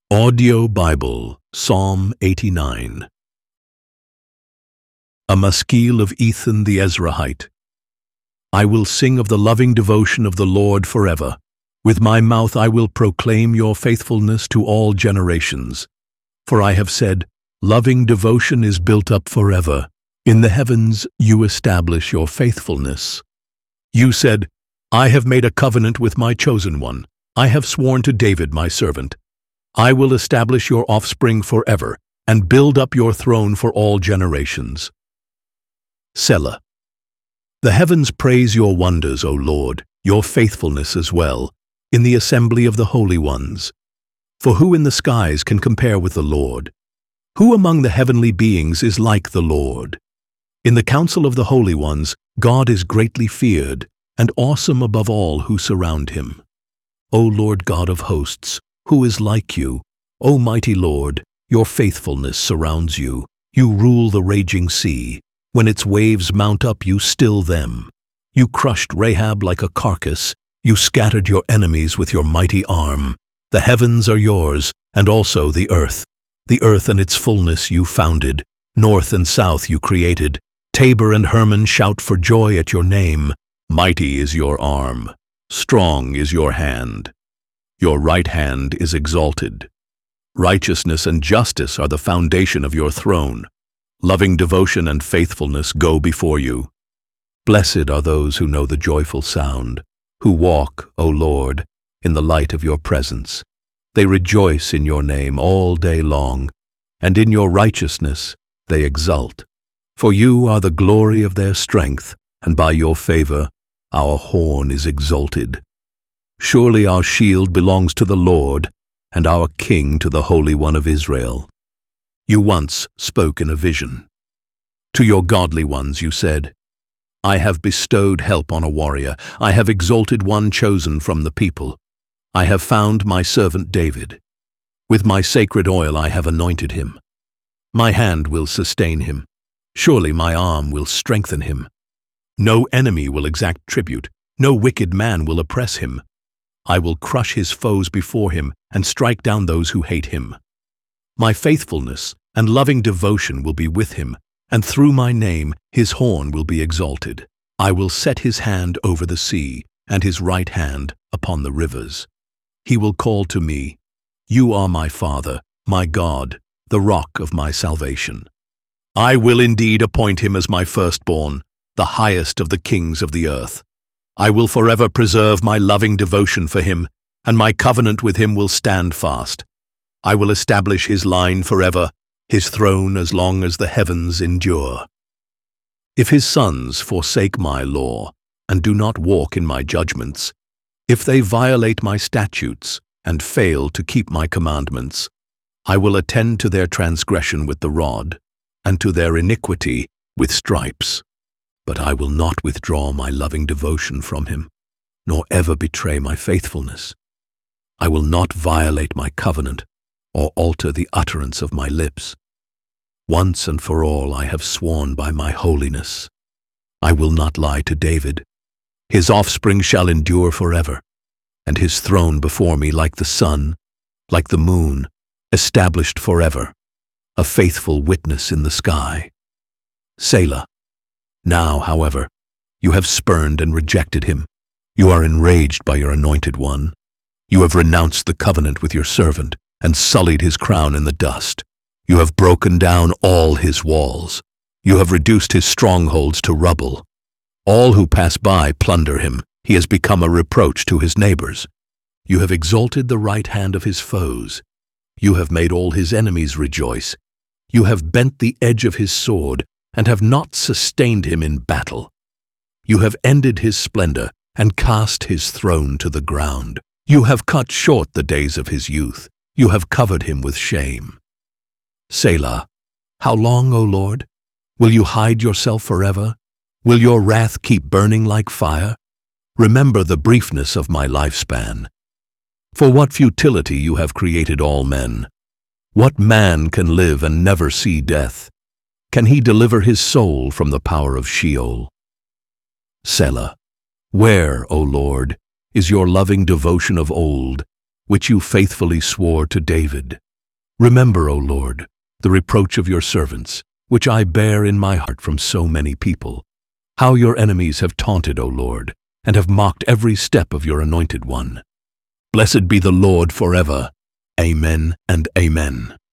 Audio Bible, Psalm 89. A Maskil of Ethan the Ezrahite. I will sing of the loving devotion of the Lord forever. With my mouth I will proclaim your faithfulness to all generations. For I have said, loving devotion is built up forever. In the heavens you establish your faithfulness. You said, I have made a covenant with my chosen one. I have sworn to David my servant. I will establish your offspring forever, and build up your throne for all generations. Selah. The heavens praise your wonders, O Lord, your faithfulness as well, in the assembly of the holy ones. For who in the skies can compare with the Lord? Who among the heavenly beings is like the Lord? In the council of the holy ones, God is greatly feared, and awesome above all who surround him. O Lord God of hosts, who is like you? O mighty Lord, your faithfulness surrounds you. You rule the raging sea. When its waves mount up, you still them. You crushed Rahab like a carcass. You scattered your enemies with your mighty arm. The heavens are yours, and also the earth. The earth and its fullness you founded. North and south you created. Tabor and Hermon shout for joy at your name. Mighty is your arm. Strong is your hand. Your right hand is exalted. Righteousness and justice are the foundation of your throne. Loving devotion and faithfulness go before you. Blessed are those who know the joyful sound, who walk, O Lord, in the light of your presence. They rejoice in your name all day long, and in your righteousness they exult. For you are the glory of their strength, and by your favor our horn is exalted. Surely our shield belongs to the Lord, and our King to the Holy One of Israel. You once spoke in a vision. To your godly ones you said, I have bestowed help on a warrior. I have exalted one chosen from the people. I have found my servant David. With my sacred oil I have anointed him. My hand will sustain him. Surely my arm will strengthen him. No enemy will exact tribute. No wicked man will oppress him. I will crush his foes before him and strike down those who hate him. My faithfulness and loving devotion will be with him, and through my name his horn will be exalted. I will set his hand over the sea and his right hand upon the rivers. He will call to me, You are my Father, my God, the rock of my salvation. I will indeed appoint him as my firstborn, the highest of the kings of the earth. I will forever preserve my loving devotion for him, and my covenant with him will stand fast. I will establish his line forever, his throne as long as the heavens endure. If his sons forsake my law, and do not walk in my judgments, if they violate my statutes, and fail to keep my commandments, I will attend to their transgression with the rod, and to their iniquity with stripes. But I will not withdraw my loving devotion from him, nor ever betray my faithfulness. I will not violate my covenant, or alter the utterance of my lips. Once and for all I have sworn by my holiness. I will not lie to David. His offspring shall endure forever, and his throne before me like the sun, like the moon, established forever, a faithful witness in the sky. Selah. Now, however, you have spurned and rejected him. You are enraged by your anointed one. You have renounced the covenant with your servant and sullied his crown in the dust. You have broken down all his walls. You have reduced his strongholds to rubble. All who pass by plunder him. He has become a reproach to his neighbors. You have exalted the right hand of his foes. You have made all his enemies rejoice. You have bent the edge of his sword and have not sustained him in battle. You have ended his splendor and cast his throne to the ground. You have cut short the days of his youth. You have covered him with shame. Selah. How long, O Lord? Will you hide yourself forever? Will your wrath keep burning like fire? Remember the briefness of my lifespan. For what futility you have created all men. What man can live and never see death? Can he deliver his soul from the power of Sheol? Selah. Where, O Lord, is your loving devotion of old, which you faithfully swore to David. Remember, O Lord, the reproach of your servants, which I bear in my heart from so many people, how your enemies have taunted, O Lord, and have mocked every step of your anointed one. Blessed be the Lord forever. Amen and amen.